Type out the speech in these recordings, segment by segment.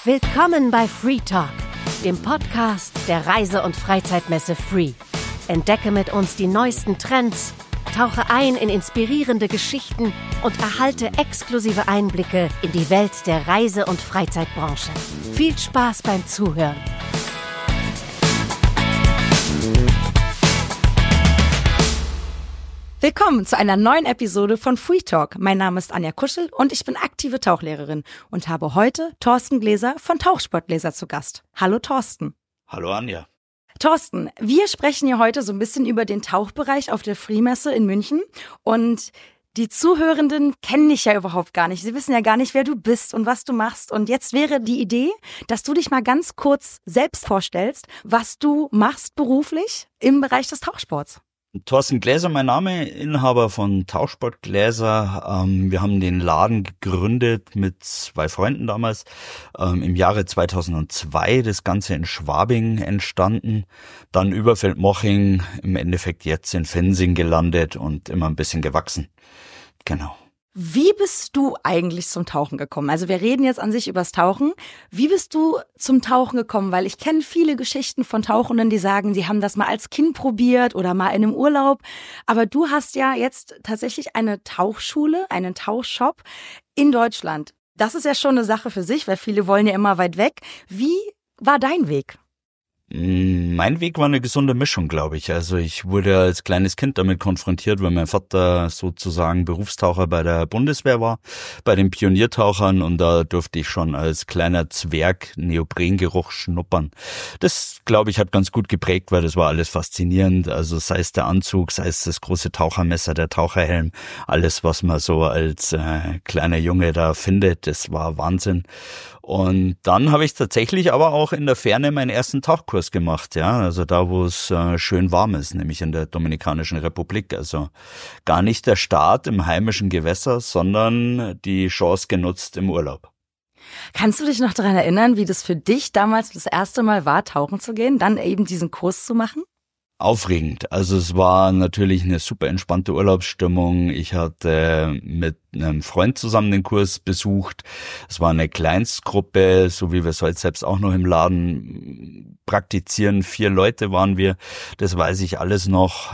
Willkommen bei Free Talk, dem Podcast der Reise- und Freizeitmesse Free. Entdecke mit uns die neuesten Trends, tauche ein in inspirierende Geschichten und erhalte exklusive Einblicke in die Welt der Reise- und Freizeitbranche. Viel Spaß beim Zuhören. Willkommen zu einer neuen Episode von Free Talk. Mein Name ist Anja Kuschel und ich bin aktive Tauchlehrerin und habe heute Thorsten Gläser von Tauchsportgläser zu Gast. Hallo Thorsten. Hallo Anja. Thorsten, wir sprechen hier heute so ein bisschen über den Tauchbereich auf der Free-Messe in München und die Zuhörenden kennen dich ja überhaupt gar nicht. Sie wissen ja gar nicht, wer du bist und was du machst. Und jetzt wäre die Idee, dass du dich mal ganz kurz selbst vorstellst, was du machst beruflich im Bereich des Tauchsports. Thorsten Gläser, mein Name, Inhaber von Tauchsportgläser. Wir haben den Laden gegründet mit 2 Freunden damals, im Jahre 2002, das Ganze in Schwabing entstanden, dann Überfeldmoching, im Endeffekt jetzt in Fensing gelandet und immer ein bisschen gewachsen. Genau. Wie bist du eigentlich zum Tauchen gekommen? Also wir reden jetzt an sich übers Tauchen. Wie bist du zum Tauchen gekommen? Weil ich kenne viele Geschichten von Tauchenden, die sagen, sie haben das mal als Kind probiert oder mal in einem Urlaub. Aber du hast ja jetzt tatsächlich eine Tauchschule, einen Tauchshop in Deutschland. Das ist ja schon eine Sache für sich, weil viele wollen ja immer weit weg. Wie war dein Weg? Mein Weg war eine gesunde Mischung, glaube ich. Also ich wurde als kleines Kind damit konfrontiert, weil mein Vater sozusagen Berufstaucher bei der Bundeswehr war, bei den Pioniertauchern, und da durfte ich schon als kleiner Zwerg Neoprengeruch schnuppern. Das, glaube ich, hat ganz gut geprägt, weil das war alles faszinierend. Also sei es der Anzug, sei es das große Tauchermesser, der Taucherhelm, alles, was man so als kleiner Junge da findet, das war Wahnsinn. Und dann habe ich tatsächlich aber auch in der Ferne meinen ersten Tauchkurs gemacht, ja, also da, wo es schön warm ist, nämlich in der Dominikanischen Republik. Also gar nicht der Start im heimischen Gewässer, sondern die Chance genutzt im Urlaub. Kannst du dich noch daran erinnern, wie das für dich damals das erste Mal war, tauchen zu gehen, dann eben diesen Kurs zu machen? Aufregend. Also es war natürlich eine super entspannte Urlaubsstimmung. Ich hatte mit einem Freund zusammen den Kurs besucht. Es war eine Kleinstgruppe, so wie wir es heute selbst auch noch im Laden praktizieren. 4 Leute waren wir. Das weiß ich alles noch.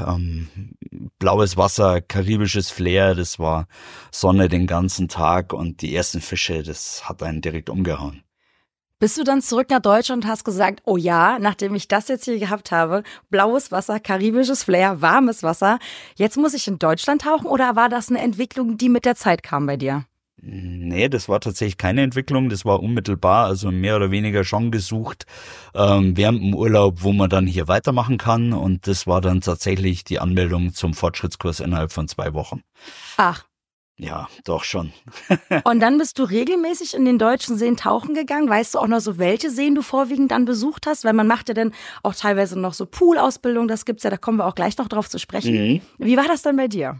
Blaues Wasser, karibisches Flair. Das war Sonne den ganzen Tag und die ersten Fische, das hat einen direkt umgehauen. Bist du dann zurück nach Deutschland und hast gesagt, oh ja, nachdem ich das jetzt hier gehabt habe, blaues Wasser, karibisches Flair, warmes Wasser, jetzt muss ich in Deutschland tauchen, oder war das eine Entwicklung, die mit der Zeit kam bei dir? Nee, das war tatsächlich keine Entwicklung, das war unmittelbar, also mehr oder weniger schon gesucht während dem Urlaub, wo man dann hier weitermachen kann, und das war dann tatsächlich die Anmeldung zum Fortschrittskurs innerhalb von 2 Wochen. Ach. Ja, doch schon. Und dann bist du regelmäßig in den deutschen Seen tauchen gegangen. Weißt du auch noch so, welche Seen du vorwiegend dann besucht hast? Weil man macht ja dann auch teilweise noch so Poolausbildung, das gibt's ja, da kommen wir auch gleich noch drauf zu sprechen. Mhm. Wie war das dann bei dir?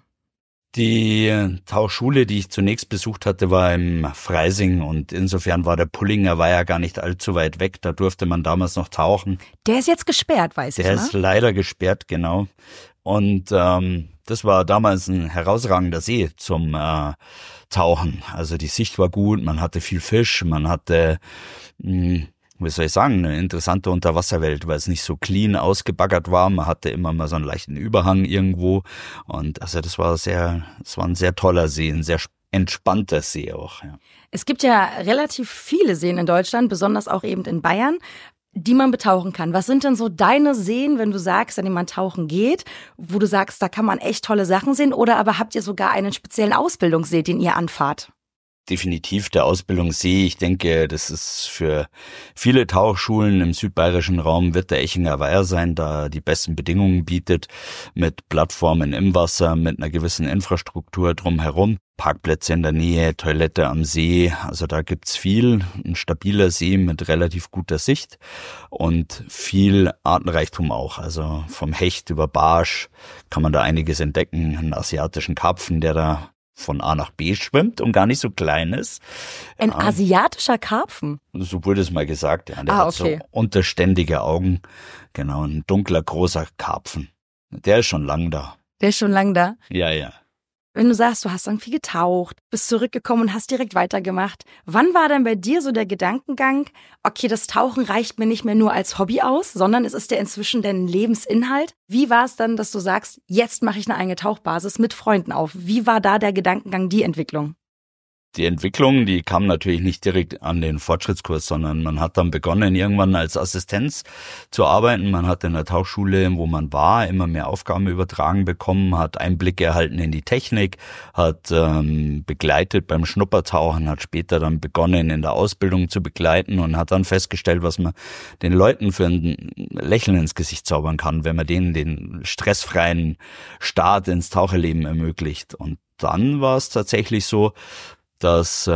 Die Tauchschule, die ich zunächst besucht hatte, war im Freising, und insofern war der Pullinger war ja gar nicht allzu weit weg, da durfte man damals noch tauchen. Der ist jetzt gesperrt, weiß ich, Der ist leider gesperrt, genau. Und das war damals ein herausragender See zum Tauchen. Also die Sicht war gut, man hatte viel Fisch, man hatte, wie soll ich sagen, eine interessante Unterwasserwelt, weil es nicht so clean ausgebaggert war. Man hatte immer mal so einen leichten Überhang irgendwo. Und also das war ein sehr toller See, ein sehr entspannter See auch. Ja. Es gibt ja relativ viele Seen in Deutschland, besonders auch eben in Bayern, die man betauchen kann. Was sind denn so deine Seen, wenn du sagst, an denen man tauchen geht, wo du sagst, da kann man echt tolle Sachen sehen, oder aber habt ihr sogar einen speziellen Ausbildungssee, den ihr anfahrt? Definitiv der Ausbildungssee. Ich denke, das ist für viele Tauchschulen im südbayerischen Raum wird der Echinger Weiher sein, da die besten Bedingungen bietet, mit Plattformen im Wasser, mit einer gewissen Infrastruktur drumherum. Parkplätze in der Nähe, Toilette am See, also da gibt's viel, ein stabiler See mit relativ guter Sicht und viel Artenreichtum auch, also vom Hecht über Barsch kann man da einiges entdecken, einen asiatischen Karpfen, der da von A nach B schwimmt und gar nicht so klein ist. Ein asiatischer Karpfen? So wurde es mal gesagt, ja. Der hat so unterständige Augen, genau, ein dunkler, großer Karpfen. Der ist schon lang da. Der ist schon lang da? Ja, ja. Wenn du sagst, du hast dann viel getaucht, bist zurückgekommen und hast direkt weitergemacht, wann war denn bei dir so der Gedankengang, okay, das Tauchen reicht mir nicht mehr nur als Hobby aus, sondern es ist ja inzwischen dein Lebensinhalt? Wie war es dann, dass du sagst, jetzt mache ich eine eigene Tauchbasis mit Freunden auf? Wie war da der Gedankengang, die Entwicklung? Die Entwicklung, die kam natürlich nicht direkt an den Fortschrittskurs, sondern man hat dann begonnen, irgendwann als Assistenz zu arbeiten. Man hat in der Tauchschule, wo man war, immer mehr Aufgaben übertragen bekommen, hat Einblicke erhalten in die Technik, hat begleitet beim Schnuppertauchen, hat später dann begonnen, in der Ausbildung zu begleiten und hat dann festgestellt, was man den Leuten für ein Lächeln ins Gesicht zaubern kann, wenn man denen den stressfreien Start ins Taucherleben ermöglicht. Und dann war es tatsächlich so, dass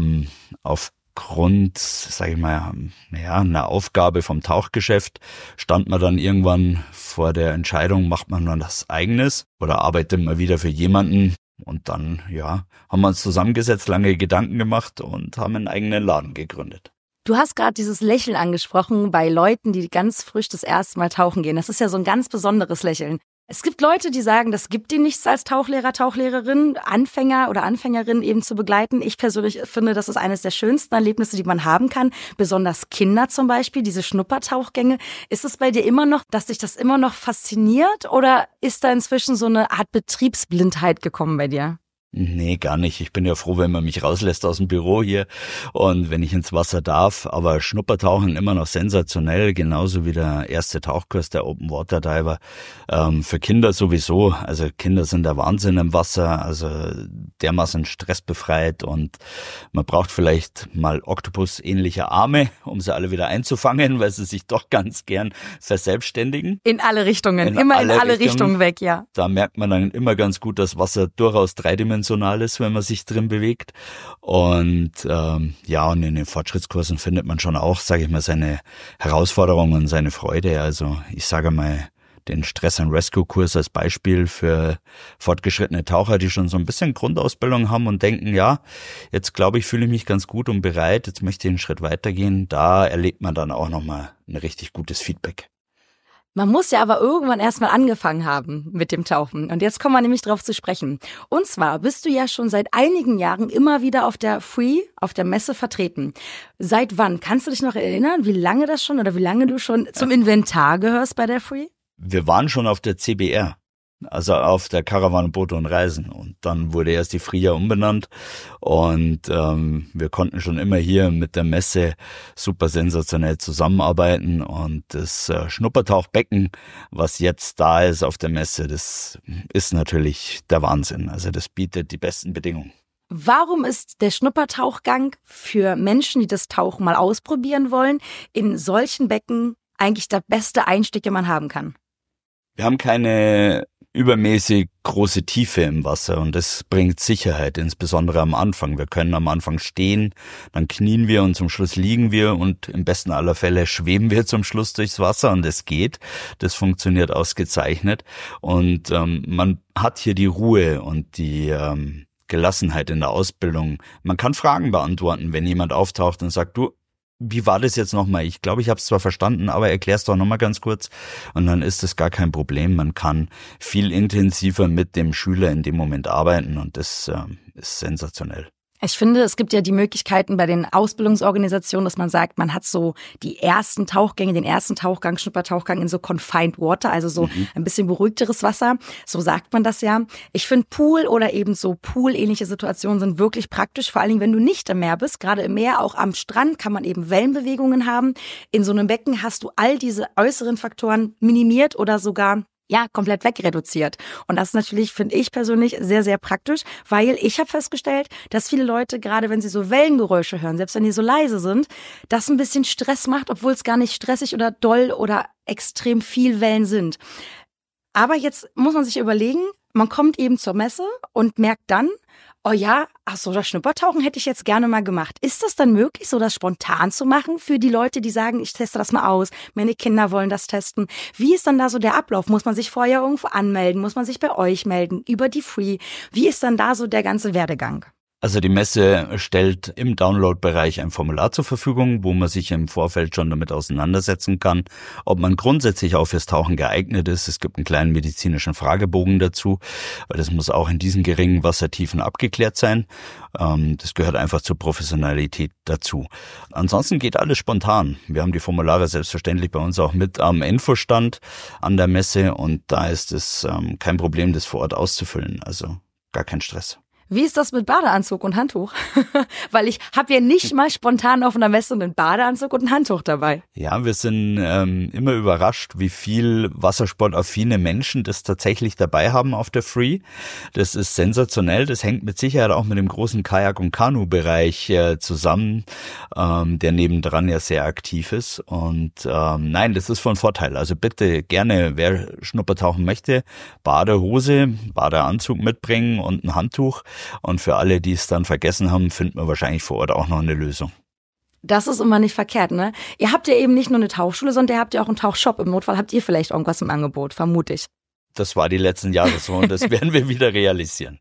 aufgrund, sage ich mal, einer Aufgabe vom Tauchgeschäft stand man dann irgendwann vor der Entscheidung, macht man dann das Eigenes oder arbeitet man wieder für jemanden? Und dann, haben wir uns zusammengesetzt, lange Gedanken gemacht und haben einen eigenen Laden gegründet. Du hast gerade dieses Lächeln angesprochen bei Leuten, die ganz frisch das erste Mal tauchen gehen. Das ist ja so ein ganz besonderes Lächeln. Es gibt Leute, die sagen, das gibt ihnen nichts als Tauchlehrer, Tauchlehrerin, Anfänger oder Anfängerin eben zu begleiten. Ich persönlich finde, das ist eines der schönsten Erlebnisse, die man haben kann. Besonders Kinder zum Beispiel, diese Schnuppertauchgänge. Ist es bei dir immer noch, dass dich das immer noch fasziniert oder ist da inzwischen so eine Art Betriebsblindheit gekommen bei dir? Nee, gar nicht. Ich bin ja froh, wenn man mich rauslässt aus dem Büro hier und wenn ich ins Wasser darf. Aber Schnuppertauchen immer noch sensationell, genauso wie der erste Tauchkurs, der Open Water Diver. Für Kinder sowieso. Also Kinder sind der Wahnsinn im Wasser, also dermaßen stressbefreit und man braucht vielleicht mal Oktopus-ähnliche Arme, um sie alle wieder einzufangen, weil sie sich doch ganz gern verselbstständigen. In alle Richtungen, immer in alle Richtungen weg, ja. Da merkt man dann immer ganz gut, dass Wasser durchaus dreidimensional ist, wenn man sich drin bewegt. Und und in den Fortschrittskursen findet man schon auch, sage ich mal, seine Herausforderungen und seine Freude. Also ich sage mal, den Stress- and Rescue-Kurs als Beispiel für fortgeschrittene Taucher, die schon so ein bisschen Grundausbildung haben und denken, jetzt glaube ich, fühle ich mich ganz gut und bereit, jetzt möchte ich einen Schritt weitergehen. Da erlebt man dann auch nochmal ein richtig gutes Feedback. Man muss ja aber irgendwann erstmal angefangen haben mit dem Tauchen. Und jetzt kommen wir nämlich drauf zu sprechen. Und zwar bist du ja schon seit einigen Jahren immer wieder auf der Free, auf der Messe vertreten. Seit wann? Kannst du dich noch erinnern, wie lange das schon oder wie lange du schon zum Inventar gehörst bei der Free? Wir waren schon auf der CBR. Also auf der Caravan, Boote und Reisen. Und dann wurde erst die FRIA umbenannt und wir konnten schon immer hier mit der Messe super sensationell zusammenarbeiten. Und das Schnuppertauchbecken, was jetzt da ist auf der Messe, das ist natürlich der Wahnsinn. Also das bietet die besten Bedingungen. Warum ist der Schnuppertauchgang für Menschen, die das Tauchen mal ausprobieren wollen, in solchen Becken eigentlich der beste Einstieg, den man haben kann? Wir haben keine übermäßig große Tiefe im Wasser und das bringt Sicherheit, insbesondere am Anfang. Wir können am Anfang stehen, dann knien wir und zum Schluss liegen wir und im besten aller Fälle schweben wir zum Schluss durchs Wasser und es geht. Das funktioniert ausgezeichnet und man hat hier die Ruhe und die Gelassenheit in der Ausbildung. Man kann Fragen beantworten, wenn jemand auftaucht und sagt, du, wie war das jetzt nochmal? Ich glaube, ich habe es zwar verstanden, aber erklär's doch nochmal ganz kurz. Und dann ist das gar kein Problem. Man kann viel intensiver mit dem Schüler in dem Moment arbeiten und das ist sensationell. Ich finde, es gibt ja die Möglichkeiten bei den Ausbildungsorganisationen, dass man sagt, man hat so die ersten Tauchgänge, den ersten Tauchgang, Schnuppertauchgang in so confined water, also so ein bisschen beruhigteres Wasser. So sagt man das ja. Ich finde Pool oder eben so Pool-ähnliche Situationen sind wirklich praktisch, vor allen Dingen, wenn du nicht im Meer bist. Gerade im Meer, auch am Strand, kann man eben Wellenbewegungen haben. In so einem Becken hast du all diese äußeren Faktoren minimiert oder sogar komplett wegreduziert. Und das ist natürlich, finde ich persönlich, sehr, sehr praktisch, weil ich habe festgestellt, dass viele Leute, gerade wenn sie so Wellengeräusche hören, selbst wenn die so leise sind, das ein bisschen Stress macht, obwohl es gar nicht stressig oder doll oder extrem viel Wellen sind. Aber jetzt muss man sich überlegen, man kommt eben zur Messe und merkt dann, oh ja, das Schnuppertauchen hätte ich jetzt gerne mal gemacht. Ist das dann möglich, so das spontan zu machen für die Leute, die sagen, ich teste das mal aus, meine Kinder wollen das testen? Wie ist dann da so der Ablauf? Muss man sich vorher irgendwo anmelden? Muss man sich bei euch melden über die Free? Wie ist dann da so der ganze Werdegang? Also die Messe stellt im Download-Bereich ein Formular zur Verfügung, wo man sich im Vorfeld schon damit auseinandersetzen kann, ob man grundsätzlich auch fürs Tauchen geeignet ist. Es gibt einen kleinen medizinischen Fragebogen dazu, weil das muss auch in diesen geringen Wassertiefen abgeklärt sein. Das gehört einfach zur Professionalität dazu. Ansonsten geht alles spontan. Wir haben die Formulare selbstverständlich bei uns auch mit am Infostand an der Messe und da ist es kein Problem, das vor Ort auszufüllen. Also gar kein Stress. Wie ist das mit Badeanzug und Handtuch? Weil ich habe ja nicht mal spontan auf einer Messe einen Badeanzug und ein Handtuch dabei. Ja, wir sind immer überrascht, wie viel wassersportaffine Menschen das tatsächlich dabei haben auf der Free. Das ist sensationell. Das hängt mit Sicherheit auch mit dem großen Kajak- und Kanu-Bereich zusammen, der nebendran ja sehr aktiv ist. Und nein, das ist von Vorteil. Also bitte gerne, wer Schnuppertauchen möchte, Badehose, Badeanzug mitbringen und ein Handtuch. Und für alle, die es dann vergessen haben, finden wir wahrscheinlich vor Ort auch noch eine Lösung. Das ist immer nicht verkehrt, ne? Ihr habt ja eben nicht nur eine Tauchschule, sondern ihr habt ja auch einen Tauchshop. Im Notfall habt ihr vielleicht irgendwas im Angebot, vermute ich. Das war die letzten Jahre so und das werden wir wieder realisieren.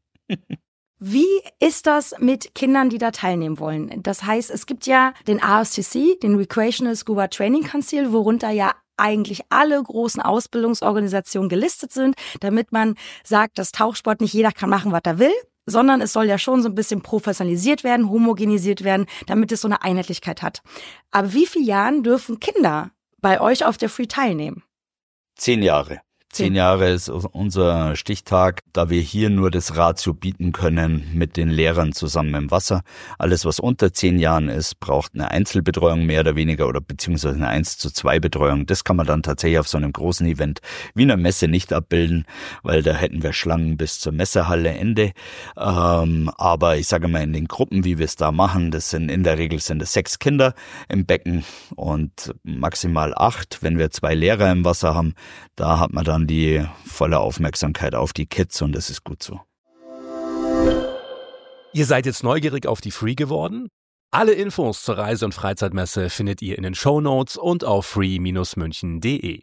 Wie ist das mit Kindern, die da teilnehmen wollen? Das heißt, es gibt ja den RSTC, den Recreational Scuba Training Council, worunter ja eigentlich alle großen Ausbildungsorganisationen gelistet sind, damit man sagt, dass Tauchsport nicht jeder kann machen, was er will, sondern es soll ja schon so ein bisschen professionalisiert werden, homogenisiert werden, damit es so eine Einheitlichkeit hat. Aber wie viele Jahren dürfen Kinder bei euch auf der Free teilnehmen? 10 Jahre. 10 Jahre ist unser Stichtag, da wir hier nur das Ratio bieten können mit den Lehrern zusammen im Wasser. Alles, was unter 10 Jahren ist, braucht eine Einzelbetreuung mehr oder weniger oder beziehungsweise eine 1:2 Betreuung. Das kann man dann tatsächlich auf so einem großen Event wie einer Messe nicht abbilden, weil da hätten wir Schlangen bis zur Messehalle Ende. Aber ich sage mal, in den Gruppen, wie wir es da machen, in der Regel sind es 6 Kinder im Becken und maximal 8, wenn wir 2 Lehrer im Wasser haben. Da hat man dann die volle Aufmerksamkeit auf die Kids und das ist gut so. Ihr seid jetzt neugierig auf die Free geworden? Alle Infos zur Reise- und Freizeitmesse findet ihr in den Shownotes und auf free-münchen.de.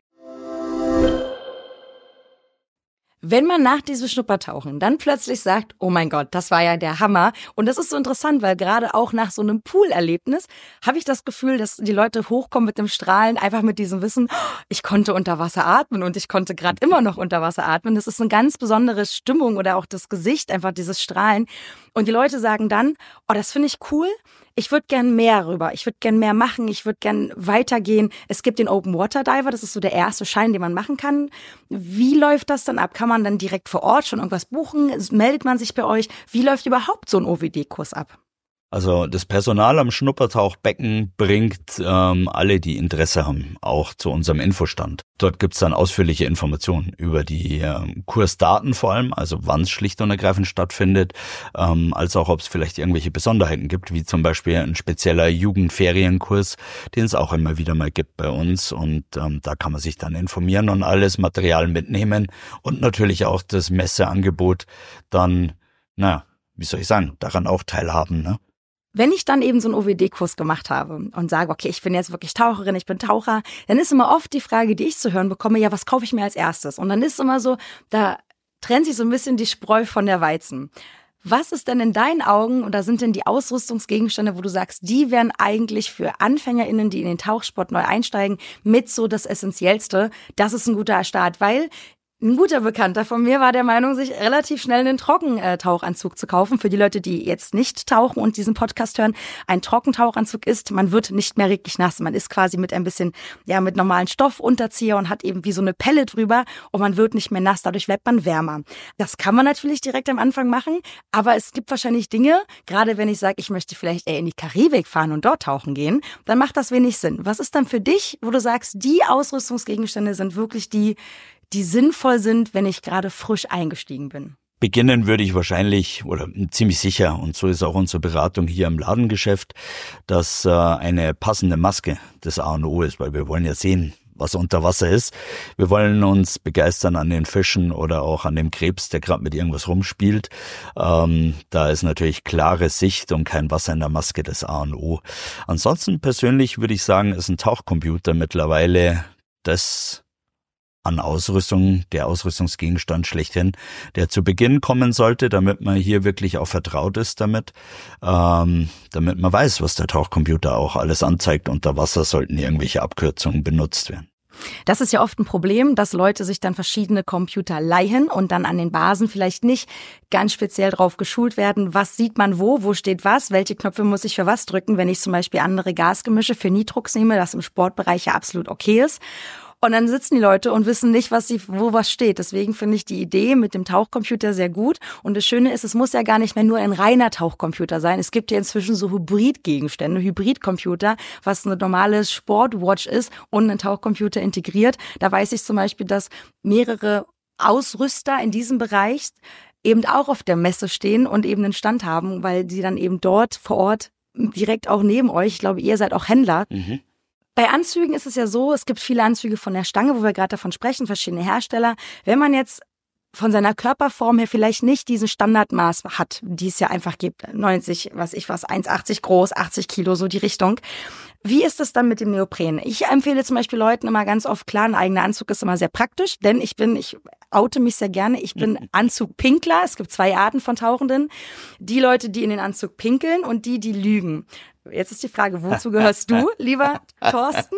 Wenn man nach diesem Schnuppertauchen dann plötzlich sagt, oh mein Gott, das war ja der Hammer. Und das ist so interessant, weil gerade auch nach so einem Poolerlebnis habe ich das Gefühl, dass die Leute hochkommen mit dem Strahlen, einfach mit diesem Wissen, ich konnte unter Wasser atmen und ich konnte gerade immer noch unter Wasser atmen. Das ist eine ganz besondere Stimmung oder auch das Gesicht, einfach dieses Strahlen. Und die Leute sagen dann, oh, das finde ich cool. Ich würde gern mehr rüber, ich würde gern mehr machen, ich würde gern weitergehen. Es gibt den Open Water Diver, das ist so der erste Schein, den man machen kann. Wie läuft das dann ab? Kann man dann direkt vor Ort schon irgendwas buchen? Meldet man sich bei euch? Wie läuft überhaupt so ein OWD-Kurs ab? Also das Personal am Schnuppertauchbecken bringt alle, die Interesse haben, auch zu unserem Infostand. Dort gibt's dann ausführliche Informationen über die Kursdaten vor allem, also wann es schlicht und ergreifend stattfindet, als auch ob es vielleicht irgendwelche Besonderheiten gibt, wie zum Beispiel ein spezieller Jugendferienkurs, den es auch immer wieder mal gibt bei uns. Und da kann man sich dann informieren und alles Material mitnehmen und natürlich auch das Messeangebot dann, wie soll ich sagen, daran auch teilhaben, ne? Wenn ich dann eben so einen OWD-Kurs gemacht habe und sage, okay, ich bin jetzt wirklich Taucherin, ich bin Taucher, dann ist immer oft die Frage, die ich zu hören bekomme, ja, was kaufe ich mir als erstes? Und dann ist immer so, da trennt sich so ein bisschen die Spreu von der Weizen. Was ist denn in deinen Augen, oder sind denn die Ausrüstungsgegenstände, wo du sagst, die wären eigentlich für AnfängerInnen, die in den Tauchsport neu einsteigen, mit so das Essentiellste? Das ist ein guter Start, weil ein guter Bekannter von mir war der Meinung, sich relativ schnell einen Trockentauchanzug zu kaufen. Für die Leute, die jetzt nicht tauchen und diesen Podcast hören, ein Trockentauchanzug ist, man wird nicht mehr richtig nass. Man ist quasi mit ein bisschen, mit normalen Stoffunterzieher und hat eben wie so eine Pelle drüber und man wird nicht mehr nass. Dadurch bleibt man wärmer. Das kann man natürlich direkt am Anfang machen, aber es gibt wahrscheinlich Dinge, gerade wenn ich sage, ich möchte vielleicht eher in die Karibik fahren und dort tauchen gehen, dann macht das wenig Sinn. Was ist dann für dich, wo du sagst, die Ausrüstungsgegenstände sind wirklich die sinnvoll sind, wenn ich gerade frisch eingestiegen bin? Beginnen würde ich wahrscheinlich oder ziemlich sicher, und so ist auch unsere Beratung hier im Ladengeschäft, dass eine passende Maske das A und O ist, weil wir wollen ja sehen, was unter Wasser ist. Wir wollen uns begeistern an den Fischen oder auch an dem Krebs, der gerade mit irgendwas rumspielt. Da ist natürlich klare Sicht und kein Wasser in der Maske das A und O. Ansonsten persönlich würde ich sagen, ist ein Tauchcomputer mittlerweile das an Ausrüstung, der Ausrüstungsgegenstand schlechthin, der zu Beginn kommen sollte, damit man hier wirklich auch vertraut ist damit man weiß, was der Tauchcomputer auch alles anzeigt. Unter Wasser sollten irgendwelche Abkürzungen benutzt werden. Das ist ja oft ein Problem, dass Leute sich dann verschiedene Computer leihen und dann an den Basen vielleicht nicht ganz speziell drauf geschult werden. Was sieht man wo steht was, welche Knöpfe muss ich für was drücken, wenn ich zum Beispiel andere Gasgemische für Nitrox nehme, das im Sportbereich ja absolut okay ist. Und dann sitzen die Leute und wissen nicht, wo was steht. Deswegen finde ich die Idee mit dem Tauchcomputer sehr gut. Und das Schöne ist, es muss ja gar nicht mehr nur ein reiner Tauchcomputer sein. Es gibt ja inzwischen so Hybridgegenstände, Hybridcomputer, was eine normale Sportwatch ist und ein Tauchcomputer integriert. Da weiß ich zum Beispiel, dass mehrere Ausrüster in diesem Bereich eben auch auf der Messe stehen und eben einen Stand haben, weil sie dann eben dort vor Ort direkt auch neben euch, ich glaube, ihr seid auch Händler. Mhm. Bei Anzügen ist es ja so, es gibt viele Anzüge von der Stange, wo wir gerade davon sprechen, verschiedene Hersteller. Wenn man jetzt von seiner Körperform her vielleicht nicht diesen Standardmaß hat, die es ja einfach gibt, 90, 1,80 groß, 80 Kilo, so die Richtung. Wie ist es dann mit dem Neopren? Ich empfehle zum Beispiel Leuten immer ganz oft, klar, ein eigener Anzug ist immer sehr praktisch, denn ich oute mich sehr gerne, ich bin Anzugpinkler. Es gibt 2 Arten von Tauchenden. Die Leute, die in den Anzug pinkeln und die lügen. Jetzt ist die Frage, wozu gehörst du, lieber Thorsten?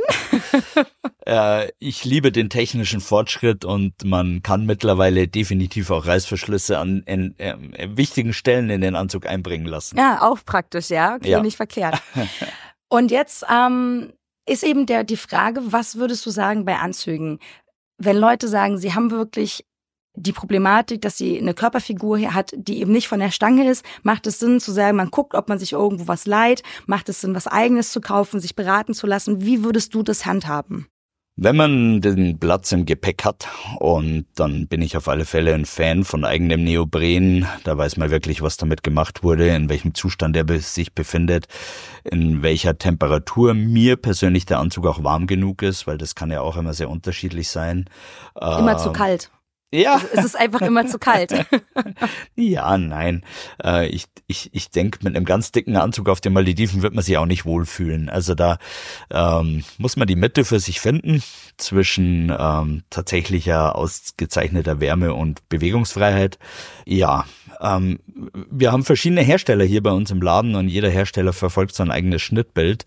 Ich liebe den technischen Fortschritt und man kann mittlerweile definitiv auch Reißverschlüsse an wichtigen Stellen in den Anzug einbringen lassen. Ja, auch praktisch, ja. Okay, ja. Nicht verkehrt. Und jetzt ist eben die Frage, was würdest du sagen bei Anzügen? Wenn Leute sagen, sie haben wirklich die Problematik, dass sie eine Körperfigur hat, die eben nicht von der Stange ist, macht es Sinn zu sagen, man guckt, ob man sich irgendwo was leiht, macht es Sinn, was Eigenes zu kaufen, sich beraten zu lassen. Wie würdest du das handhaben? Wenn man den Platz im Gepäck hat, und dann bin ich auf alle Fälle ein Fan von eigenem Neopren, da weiß man wirklich, was damit gemacht wurde, in welchem Zustand er sich befindet, in welcher Temperatur mir persönlich der Anzug auch warm genug ist, weil das kann ja auch immer sehr unterschiedlich sein. Immer zu kalt. Ja. Also es ist einfach immer zu kalt. Ja, nein. Ich denke, mit einem ganz dicken Anzug auf den Malediven wird man sich auch nicht wohlfühlen. Also da muss man die Mitte für sich finden zwischen tatsächlicher ausgezeichneter Wärme und Bewegungsfreiheit. Ja, wir haben verschiedene Hersteller hier bei uns im Laden und jeder Hersteller verfolgt sein eigenes Schnittbild.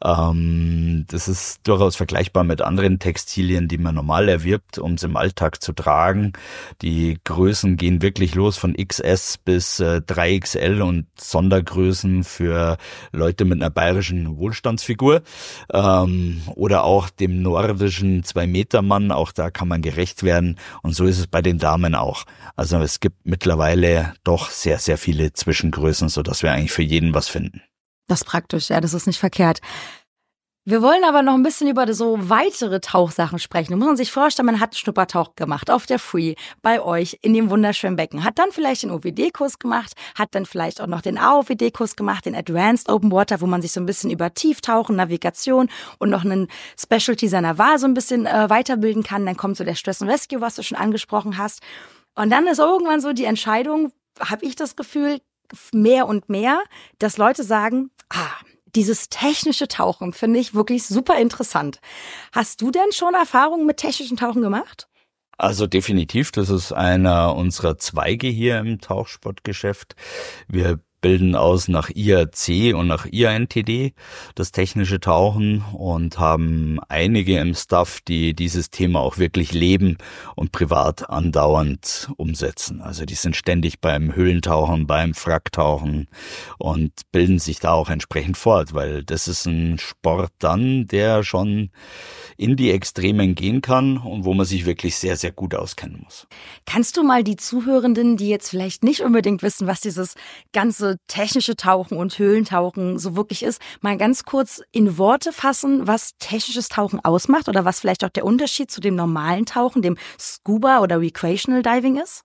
Das ist durchaus vergleichbar mit anderen Textilien, die man normal erwirbt, um es im Alltag zu tragen. Die Größen gehen wirklich los von XS bis 3XL und Sondergrößen für Leute mit einer bayerischen Wohlstandsfigur oder auch dem nordischen 2-Meter-Mann. Auch da kann man gerecht werden und so ist es bei den Damen auch. Also es gibt mittlerweile doch sehr, sehr viele Zwischengrößen, sodass wir eigentlich für jeden was finden. Das ist praktisch, ja, das ist nicht verkehrt. Wir wollen aber noch ein bisschen über so weitere Tauchsachen sprechen. Da muss man sich vorstellen, man hat einen Schnuppertauch gemacht auf der Free, bei euch in dem wunderschönen Becken, hat dann vielleicht den OWD-Kurs gemacht, hat dann vielleicht auch noch den AOWD-Kurs gemacht, den Advanced Open Water, wo man sich so ein bisschen über Tieftauchen, Navigation und noch einen Specialty seiner Wahl so ein bisschen weiterbilden kann. Dann kommt so der Stress and Rescue, was du schon angesprochen hast. Und dann ist irgendwann so die Entscheidung, habe ich das Gefühl, mehr und mehr, dass Leute sagen, dieses technische Tauchen finde ich wirklich super interessant. Hast du denn schon Erfahrungen mit technischem Tauchen gemacht? Also definitiv, das ist einer unserer Zweige hier im Tauchsportgeschäft. Wir bilden aus nach IAC und nach IANTD, das technische Tauchen, und haben einige im Staff, die dieses Thema auch wirklich leben und privat andauernd umsetzen. Also die sind ständig beim Höhlentauchen, beim Fracktauchen und bilden sich da auch entsprechend fort, weil das ist ein Sport dann, der schon in die Extremen gehen kann und wo man sich wirklich sehr, sehr gut auskennen muss. Kannst du mal die Zuhörenden, die jetzt vielleicht nicht unbedingt wissen, was dieses ganze technische Tauchen und Höhlentauchen so wirklich ist, mal ganz kurz in Worte fassen, was technisches Tauchen ausmacht oder was vielleicht auch der Unterschied zu dem normalen Tauchen, dem Scuba oder Recreational Diving ist?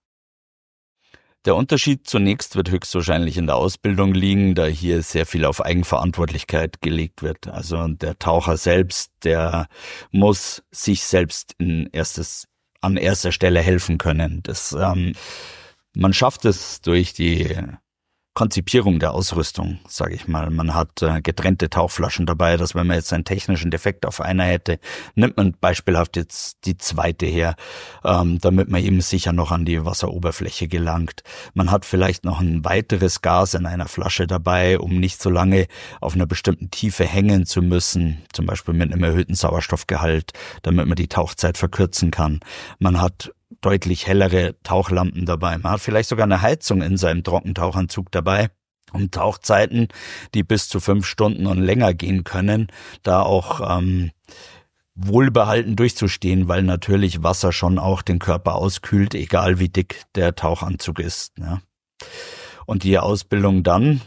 Der Unterschied zunächst wird höchstwahrscheinlich in der Ausbildung liegen, da hier sehr viel auf Eigenverantwortlichkeit gelegt wird. Also der Taucher selbst, der muss sich selbst an erster Stelle helfen können. Man schafft es durch die Konzipierung der Ausrüstung, sage ich mal. Man hat getrennte Tauchflaschen dabei, dass wenn man jetzt einen technischen Defekt auf einer hätte, nimmt man beispielhaft jetzt die zweite her, damit man eben sicher noch an die Wasseroberfläche gelangt. Man hat vielleicht noch ein weiteres Gas in einer Flasche dabei, um nicht so lange auf einer bestimmten Tiefe hängen zu müssen, zum Beispiel mit einem erhöhten Sauerstoffgehalt, damit man die Tauchzeit verkürzen kann. Man hat deutlich hellere Tauchlampen dabei. Man hat vielleicht sogar eine Heizung in seinem Trockentauchanzug dabei, um Tauchzeiten, die bis zu 5 Stunden und länger gehen können, da auch wohlbehalten durchzustehen, weil natürlich Wasser schon auch den Körper auskühlt, egal wie dick der Tauchanzug ist. Ja. Und die Ausbildung dann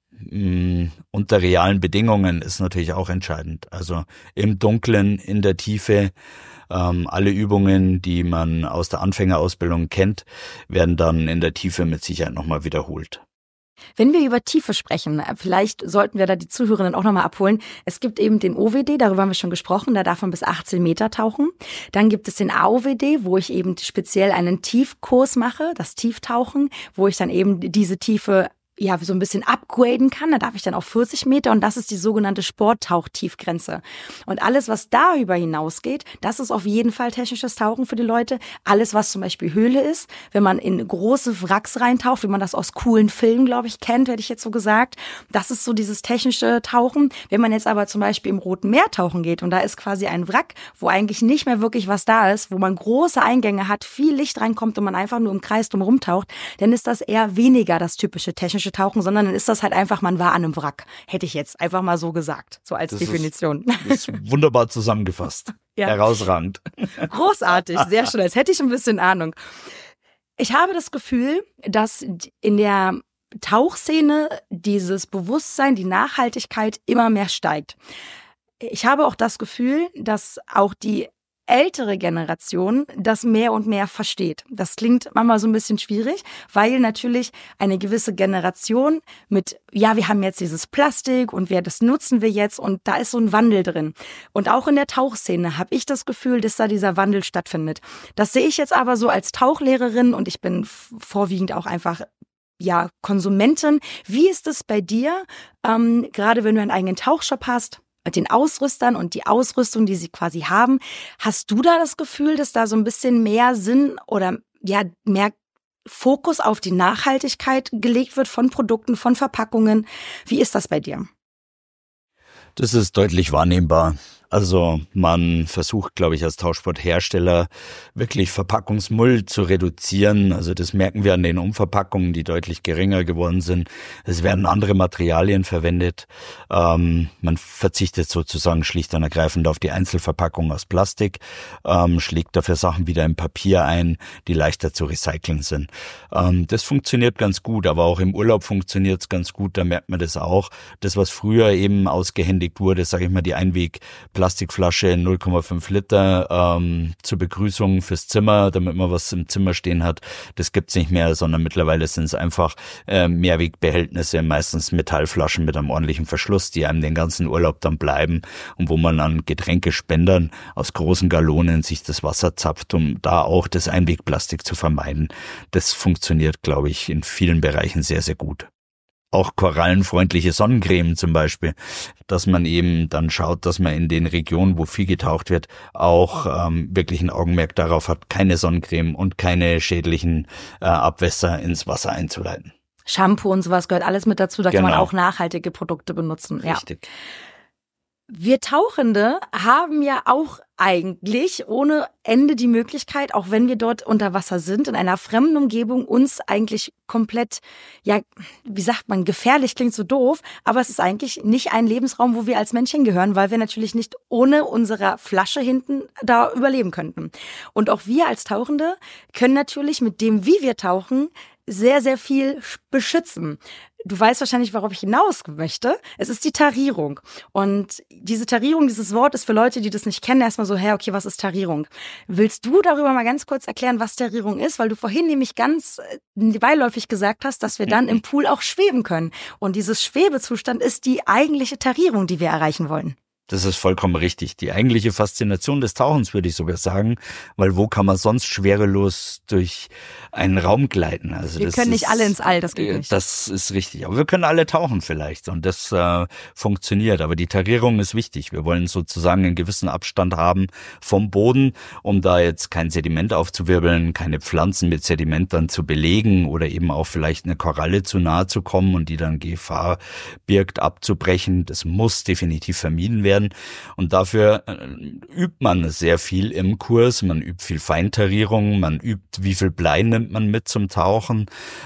unter realen Bedingungen ist natürlich auch entscheidend. Also im Dunkeln, in der Tiefe, alle Übungen, die man aus der Anfängerausbildung kennt, werden dann in der Tiefe mit Sicherheit nochmal wiederholt. Wenn wir über Tiefe sprechen, vielleicht sollten wir da die Zuhörenden auch nochmal abholen. Es gibt eben den OWD, darüber haben wir schon gesprochen, da darf man bis 18 Meter tauchen. Dann gibt es den AOWD, wo ich eben speziell einen Tiefkurs mache, das Tieftauchen, wo ich dann eben diese Tiefe so ein bisschen upgraden kann. Da darf ich dann auf 40 Meter und das ist die sogenannte Sporttauchtiefgrenze. Und alles, was darüber hinausgeht, das ist auf jeden Fall technisches Tauchen für die Leute. Alles, was zum Beispiel Höhle ist, wenn man in große Wracks reintaucht, wie man das aus coolen Filmen, glaube ich, kennt, hätte ich jetzt so gesagt. Das ist so dieses technische Tauchen. Wenn man jetzt aber zum Beispiel im Roten Meer tauchen geht und da ist quasi ein Wrack, wo eigentlich nicht mehr wirklich was da ist, wo man große Eingänge hat, viel Licht reinkommt und man einfach nur im Kreis drumherum taucht, dann ist das eher weniger das typische technische Tauchen, sondern dann ist das halt einfach, man war an einem Wrack. Hätte ich jetzt einfach mal so gesagt, so als Definition. Das ist wunderbar zusammengefasst. Ja. Herausragend. Großartig, sehr schön, als hätte ich ein bisschen Ahnung. Ich habe das Gefühl, dass in der Tauchszene dieses Bewusstsein, die Nachhaltigkeit immer mehr steigt. Ich habe auch das Gefühl, dass auch die ältere Generation das mehr und mehr versteht. Das klingt manchmal so ein bisschen schwierig, weil natürlich eine gewisse Generation mit, wir haben jetzt dieses Plastik und das nutzen wir jetzt und da ist so ein Wandel drin. Und auch in der Tauchszene habe ich das Gefühl, dass da dieser Wandel stattfindet. Das sehe ich jetzt aber so als Tauchlehrerin und ich bin vorwiegend auch einfach Konsumentin. Wie ist es bei dir, gerade wenn du einen eigenen Tauchshop hast, mit den Ausrüstern und die Ausrüstung, die sie quasi haben. Hast du da das Gefühl, dass da so ein bisschen mehr Sinn oder mehr Fokus auf die Nachhaltigkeit gelegt wird von Produkten, von Verpackungen? Wie ist das bei dir? Das ist deutlich wahrnehmbar. Also man versucht, glaube ich, als Tauchsporthersteller wirklich Verpackungsmüll zu reduzieren. Also das merken wir an den Umverpackungen, die deutlich geringer geworden sind. Es werden andere Materialien verwendet. Man verzichtet sozusagen schlicht und ergreifend auf die Einzelverpackung aus Plastik, schlägt dafür Sachen wieder in Papier ein, die leichter zu recyceln sind. Das funktioniert ganz gut, aber auch im Urlaub funktioniert es ganz gut. Da merkt man das auch. Das, was früher eben ausgehändigt wurde, sage ich mal, die Plastikflasche in 0,5 Liter zur Begrüßung fürs Zimmer, damit man was im Zimmer stehen hat. Das gibt's nicht mehr, sondern mittlerweile sind es einfach Mehrwegbehältnisse, meistens Metallflaschen mit einem ordentlichen Verschluss, die einem den ganzen Urlaub dann bleiben und wo man an Getränkespendern aus großen Gallonen sich das Wasser zapft, um da auch das Einwegplastik zu vermeiden. Das funktioniert, glaube ich, in vielen Bereichen sehr, sehr gut. Auch korallenfreundliche Sonnencreme zum Beispiel, dass man eben dann schaut, dass man in den Regionen, wo viel getaucht wird, auch wirklich ein Augenmerk darauf hat, keine Sonnencreme und keine schädlichen Abwässer ins Wasser einzuleiten. Shampoo und sowas gehört alles mit dazu, da kann man auch nachhaltige Produkte benutzen. Richtig. Ja. Wir Tauchende haben ja auch eigentlich ohne Ende die Möglichkeit, auch wenn wir dort unter Wasser sind, in einer fremden Umgebung uns eigentlich komplett, wie sagt man, gefährlich klingt so doof, aber es ist eigentlich nicht ein Lebensraum, wo wir als Mensch hingehören, weil wir natürlich nicht ohne unsere Flasche hinten da überleben könnten. Und auch wir als Tauchende können natürlich mit dem, wie wir tauchen, sehr, sehr viel beschützen. Du weißt wahrscheinlich, worauf ich hinaus möchte. Es ist die Tarierung. Und diese Tarierung, dieses Wort ist für Leute, die das nicht kennen, erstmal so, okay, was ist Tarierung? Willst du darüber mal ganz kurz erklären, was Tarierung ist? Weil du vorhin nämlich ganz beiläufig gesagt hast, dass wir dann im Pool auch schweben können. Und dieses Schwebezustand ist die eigentliche Tarierung, die wir erreichen wollen. Das ist vollkommen richtig. Die eigentliche Faszination des Tauchens, würde ich sogar sagen, weil wo kann man sonst schwerelos durch einen Raum gleiten? Also wir können nicht alle ins All, das geht nicht. Das ist richtig. Aber wir können alle tauchen vielleicht und das funktioniert. Aber die Tarierung ist wichtig. Wir wollen sozusagen einen gewissen Abstand haben vom Boden, um da jetzt kein Sediment aufzuwirbeln, keine Pflanzen mit Sediment dann zu belegen oder eben auch vielleicht eine Koralle zu nahe zu kommen und die dann Gefahr birgt, abzubrechen. Das muss definitiv vermieden werden. Und dafür übt man sehr viel im Kurs. Man übt viel Feintarierung, man übt, wie viel Blei nimmt man mit zum Tauchen.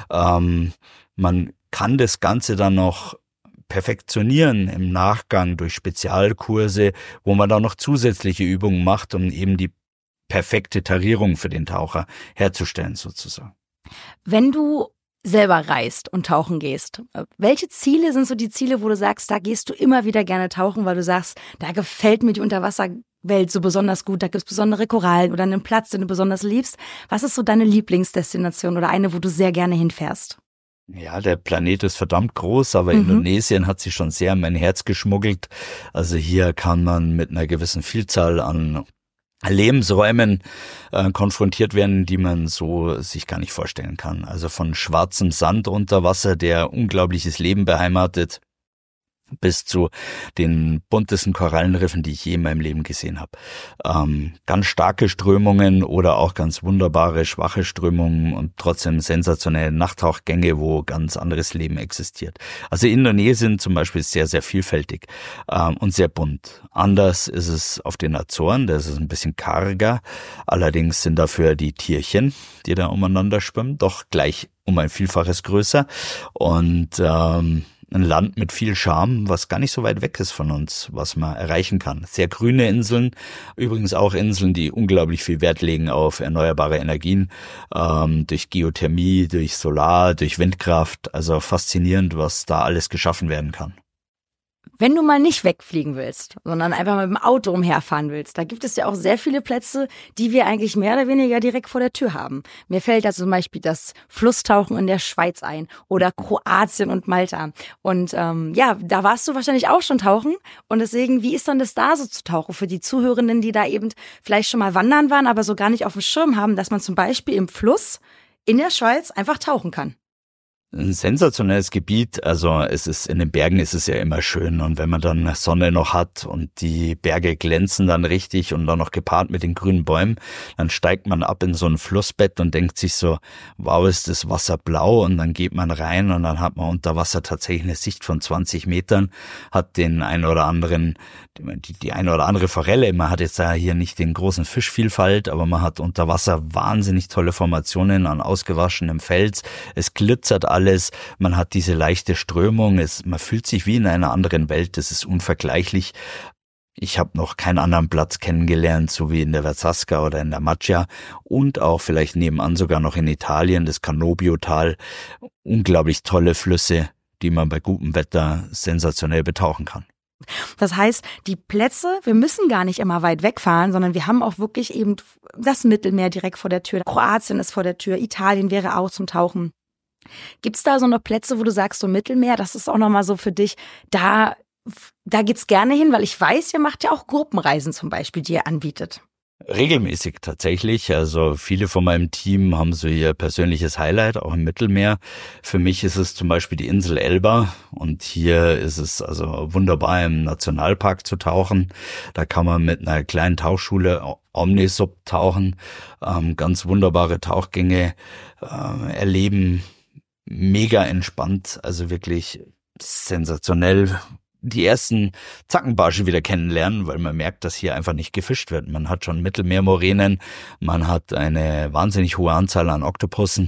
Man kann das Ganze dann noch perfektionieren im Nachgang durch Spezialkurse, wo man dann noch zusätzliche Übungen macht, um eben die perfekte Tarierung für den Taucher herzustellen sozusagen. Wenn du selber reist und tauchen gehst, welche Ziele sind so die Ziele, wo du sagst, da gehst du immer wieder gerne tauchen, weil du sagst, da gefällt mir die Unterwasserwelt so besonders gut, da gibt es besondere Korallen oder einen Platz, den du besonders liebst. Was ist so deine Lieblingsdestination oder eine, wo du sehr gerne hinfährst? Ja, der Planet ist verdammt groß, aber Indonesien hat sich schon sehr in mein Herz geschmuggelt. Also hier kann man mit einer gewissen Vielzahl an Lebensräumen konfrontiert werden, die man so sich gar nicht vorstellen kann. Also von schwarzem Sand unter Wasser, der unglaubliches Leben beheimatet, bis zu den buntesten Korallenriffen, die ich je in meinem Leben gesehen habe. Ganz starke Strömungen oder auch ganz wunderbare, schwache Strömungen und trotzdem sensationelle Nachttauchgänge, wo ganz anderes Leben existiert. Also Indonesien zum Beispiel ist sehr, sehr vielfältig und sehr bunt. Anders ist es auf den Azoren, da ist es ein bisschen karger. Allerdings sind dafür die Tierchen, die da umeinander schwimmen, doch gleich um ein Vielfaches größer und ein Land mit viel Charme, was gar nicht so weit weg ist von uns, was man erreichen kann. Sehr grüne Inseln, übrigens auch Inseln, die unglaublich viel Wert legen auf erneuerbare Energien, durch Geothermie, durch Solar, durch Windkraft. Also faszinierend, was da alles geschaffen werden kann. Wenn du mal nicht wegfliegen willst, sondern einfach mit dem Auto umherfahren willst, da gibt es ja auch sehr viele Plätze, die wir eigentlich mehr oder weniger direkt vor der Tür haben. Mir fällt da zum Beispiel das Flusstauchen in der Schweiz ein oder Kroatien und Malta. Und da warst du wahrscheinlich auch schon tauchen. Und deswegen, wie ist dann das da so zu tauchen für die Zuhörenden, die da eben vielleicht schon mal wandern waren, aber so gar nicht auf dem Schirm haben, dass man zum Beispiel im Fluss in der Schweiz einfach tauchen kann? Ein sensationelles Gebiet, also in den Bergen ist es ja immer schön und wenn man dann Sonne noch hat und die Berge glänzen dann richtig und dann noch gepaart mit den grünen Bäumen, dann steigt man ab in so ein Flussbett und denkt sich so, wow, ist das Wasser blau und dann geht man rein und dann hat man unter Wasser tatsächlich eine Sicht von 20 Metern, hat den ein oder anderen, die eine oder andere Forelle, man hat jetzt ja hier nicht den großen Fischvielfalt, aber man hat unter Wasser wahnsinnig tolle Formationen an ausgewaschenem Fels, es glitzert alles, man hat diese leichte Strömung, man fühlt sich wie in einer anderen Welt, das ist unvergleichlich. Ich habe noch keinen anderen Platz kennengelernt, so wie in der Verzasca oder in der Maggia und auch vielleicht nebenan sogar noch in Italien, das Cannobio-Tal, unglaublich tolle Flüsse, die man bei gutem Wetter sensationell betauchen kann. Das heißt, die Plätze, wir müssen gar nicht immer weit wegfahren, sondern wir haben auch wirklich eben das Mittelmeer direkt vor der Tür. Kroatien ist vor der Tür, Italien wäre auch zum Tauchen. Gibt's da so noch Plätze, wo du sagst, so Mittelmeer, das ist auch nochmal so für dich, da geht's gerne hin, weil ich weiß, ihr macht ja auch Gruppenreisen zum Beispiel, die ihr anbietet. Regelmäßig tatsächlich. Also viele von meinem Team haben so ihr persönliches Highlight, auch im Mittelmeer. Für mich ist es zum Beispiel die Insel Elba und hier ist es also wunderbar im Nationalpark zu tauchen. Da kann man mit einer kleinen Tauchschule Omnisub tauchen, ganz wunderbare Tauchgänge erleben, mega entspannt, also wirklich sensationell. Die ersten Zackenbarsche wieder kennenlernen, weil man merkt, dass hier einfach nicht gefischt wird. Man hat schon Mittelmeermoränen, man hat eine wahnsinnig hohe Anzahl an Oktopussen.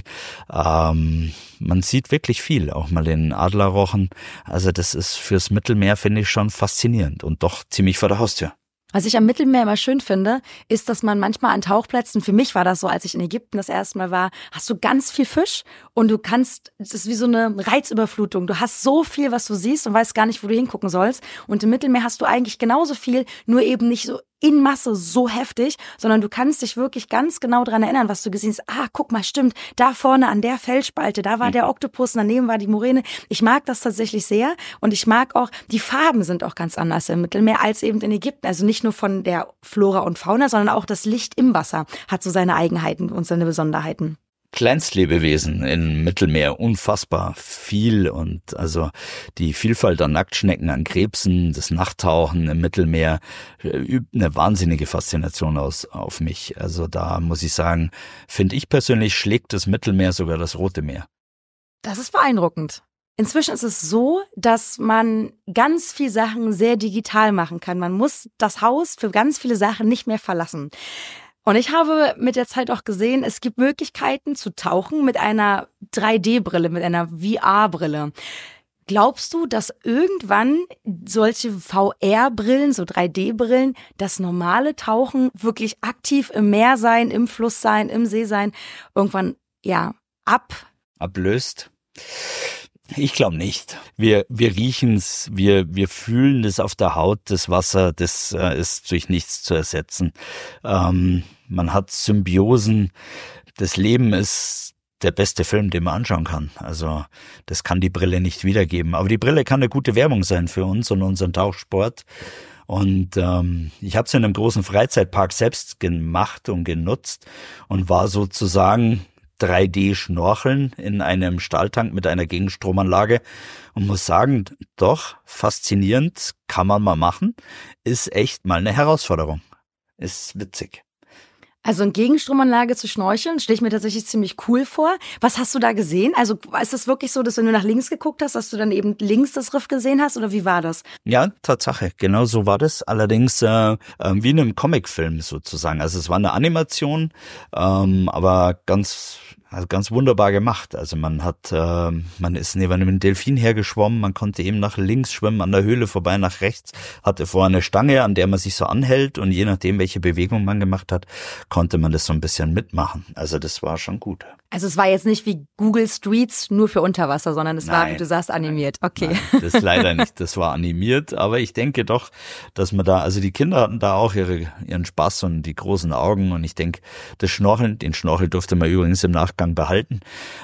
Man sieht wirklich viel, auch mal den Adlerrochen. Also das ist fürs Mittelmeer, finde ich, schon faszinierend und doch ziemlich vor der Haustür. Was ich am Mittelmeer immer schön finde, ist, dass man manchmal an Tauchplätzen, für mich war das so, als ich in Ägypten das erste Mal war, hast du ganz viel Fisch und das ist wie so eine Reizüberflutung. Du hast so viel, was du siehst und weißt gar nicht, wo du hingucken sollst. Und im Mittelmeer hast du eigentlich genauso viel, nur eben nicht so in Masse so heftig, sondern du kannst dich wirklich ganz genau dran erinnern, was du gesehen hast. Guck mal, stimmt, da vorne an der Felsspalte, da war der Oktopus, daneben war die Moräne. Ich mag das tatsächlich sehr und ich mag auch, die Farben sind auch ganz anders im Mittelmeer als eben in Ägypten. Also nicht nur von der Flora und Fauna, sondern auch das Licht im Wasser hat so seine Eigenheiten und seine Besonderheiten. Kleinstlebewesen im Mittelmeer, unfassbar viel, und also die Vielfalt an Nacktschnecken, an Krebsen, das Nachttauchen im Mittelmeer übt eine wahnsinnige Faszination auf mich. Also da muss ich sagen, finde ich persönlich, schlägt das Mittelmeer sogar das Rote Meer. Das ist beeindruckend. Inzwischen ist es so, dass man ganz viele Sachen sehr digital machen kann. Man muss das Haus für ganz viele Sachen nicht mehr verlassen. Und ich habe mit der Zeit auch gesehen, es gibt Möglichkeiten zu tauchen mit einer 3D-Brille, mit einer VR-Brille. Glaubst du, dass irgendwann solche VR-Brillen, so 3D-Brillen, das normale Tauchen wirklich aktiv im Meer sein, im Fluss sein, im See sein, irgendwann, ablöst? Ich glaube nicht. Wir riechen's, wir fühlen das auf der Haut, das Wasser, das ist durch nichts zu ersetzen. Man hat Symbiosen. Das Leben ist der beste Film, den man anschauen kann. Also das kann die Brille nicht wiedergeben. Aber die Brille kann eine gute Werbung sein für uns und unseren Tauchsport. Und ich habe es in einem großen Freizeitpark selbst gemacht und genutzt und war sozusagen 3D-Schnorcheln in einem Stahltank mit einer Gegenstromanlage und muss sagen, doch, faszinierend, kann man mal machen, ist echt mal eine Herausforderung. Ist witzig. Also in Gegenstromanlage zu schnorcheln, stelle ich mir tatsächlich ziemlich cool vor. Was hast du da gesehen? Also ist das wirklich so, dass wenn du nach links geguckt hast, dass du dann eben links das Riff gesehen hast, oder wie war das? Ja, Tatsache, genau so war das. Allerdings wie in einem Comicfilm sozusagen. Also es war eine Animation, aber ganz wunderbar gemacht. Also man ist neben einem Delfin hergeschwommen, man konnte eben nach links schwimmen, an der Höhle vorbei nach rechts, hatte vorher eine Stange, an der man sich so anhält, und je nachdem, welche Bewegung man gemacht hat, konnte man das so ein bisschen mitmachen. Also das war schon gut. Also es war jetzt nicht wie Google Streets nur für Unterwasser, sondern es war, wie du sagst, animiert. Okay. Nein, das leider nicht. Das war animiert, aber ich denke doch, dass man da, also die Kinder hatten da auch ihren Spaß und die großen Augen, und ich denke, den Schnorchel durfte man übrigens im Nachgang behalten.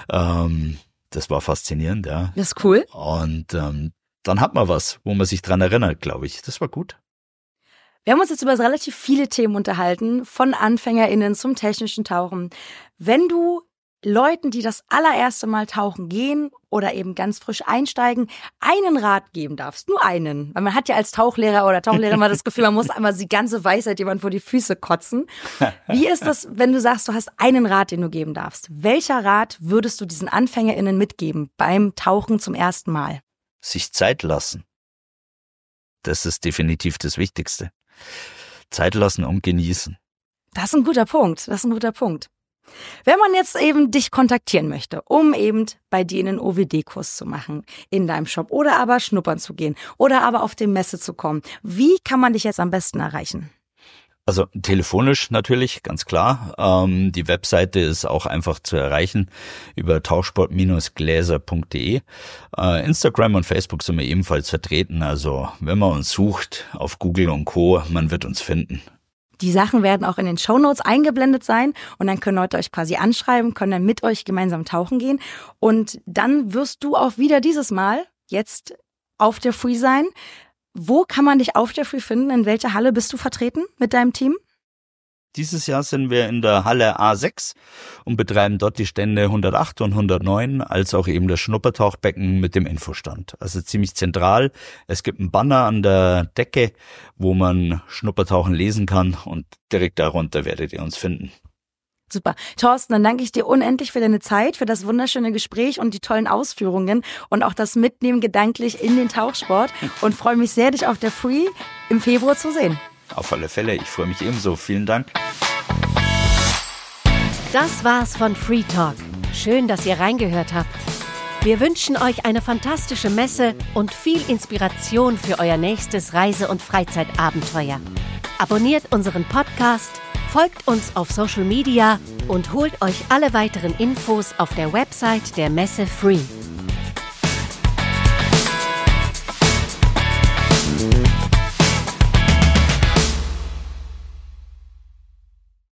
Das war faszinierend, ja. Das ist cool. Und dann hat man was, wo man sich dran erinnert, glaube ich. Das war gut. Wir haben uns jetzt über relativ viele Themen unterhalten, von AnfängerInnen zum technischen Tauchen. Wenn du Leuten, die das allererste Mal tauchen gehen oder eben ganz frisch einsteigen, einen Rat geben darfst, nur einen. Weil man hat ja als Tauchlehrer oder Tauchlehrerin mal das Gefühl, man muss einmal die ganze Weisheit jemand vor die Füße kotzen. Wie ist das, wenn du sagst, du hast einen Rat, den du geben darfst? Welcher Rat würdest du diesen AnfängerInnen mitgeben beim Tauchen zum ersten Mal? Sich Zeit lassen. Das ist definitiv das Wichtigste. Zeit lassen und genießen. Das ist ein guter Punkt. Wenn man jetzt eben dich kontaktieren möchte, um eben bei dir einen OWD-Kurs zu machen in deinem Shop oder aber schnuppern zu gehen oder aber auf die Messe zu kommen, wie kann man dich jetzt am besten erreichen? Also telefonisch natürlich, ganz klar. Die Webseite ist auch einfach zu erreichen über tauchsport-gläser.de. Instagram und Facebook sind wir ebenfalls vertreten. Also wenn man uns sucht auf Google und Co., man wird uns finden. Die Sachen werden auch in den Shownotes eingeblendet sein und dann können Leute euch quasi anschreiben, können dann mit euch gemeinsam tauchen gehen. Und dann wirst du auch wieder dieses Mal jetzt auf der Free sein. Wo kann man dich auf der Free finden? In welcher Halle bist du vertreten mit deinem Team? Dieses Jahr sind wir in der Halle A6 und betreiben dort die Stände 108 und 109, als auch eben das Schnuppertauchbecken mit dem Infostand. Also ziemlich zentral. Es gibt einen Banner an der Decke, wo man Schnuppertauchen lesen kann, und direkt darunter werdet ihr uns finden. Super. Thorsten, dann danke ich dir unendlich für deine Zeit, für das wunderschöne Gespräch und die tollen Ausführungen und auch das Mitnehmen gedanklich in den Tauchsport, und freue mich sehr, dich auf der Free im Februar zu sehen. Auf alle Fälle, ich freue mich ebenso. Vielen Dank. Das war's von Free Talk. Schön, dass ihr reingehört habt. Wir wünschen euch eine fantastische Messe und viel Inspiration für euer nächstes Reise- und Freizeitabenteuer. Abonniert unseren Podcast, folgt uns auf Social Media und holt euch alle weiteren Infos auf der Website der Messe Free.